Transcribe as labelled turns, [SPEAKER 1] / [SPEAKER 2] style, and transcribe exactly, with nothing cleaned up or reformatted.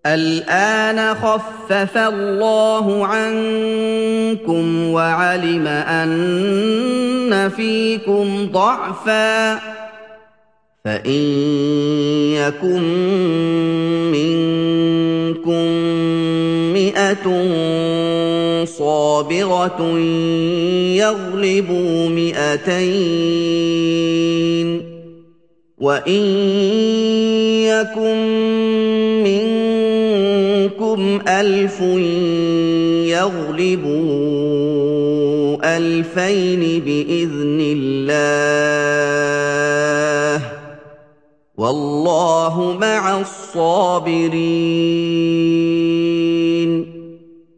[SPEAKER 1] الْآنَ خَفَّفَ اللَّهُ عَنكُمْ وَعَلِمَ أَنَّ فِيكُمْ ضَعْفًا ۚ فَإِن يَكُن مِّنكُم مِّائَةٌ صَابِرَةٌ يَغْلِبُوا مِائَتَيْنِ ۚ وَإِن يَكُن مِّنكُمْ أَلْفٌ يَغْلِبُوا أَلْفَيْنِ بِإِذْنِ اللَّهِ ۗ وَاللَّهُ مَعَ الصَّابِرِينَ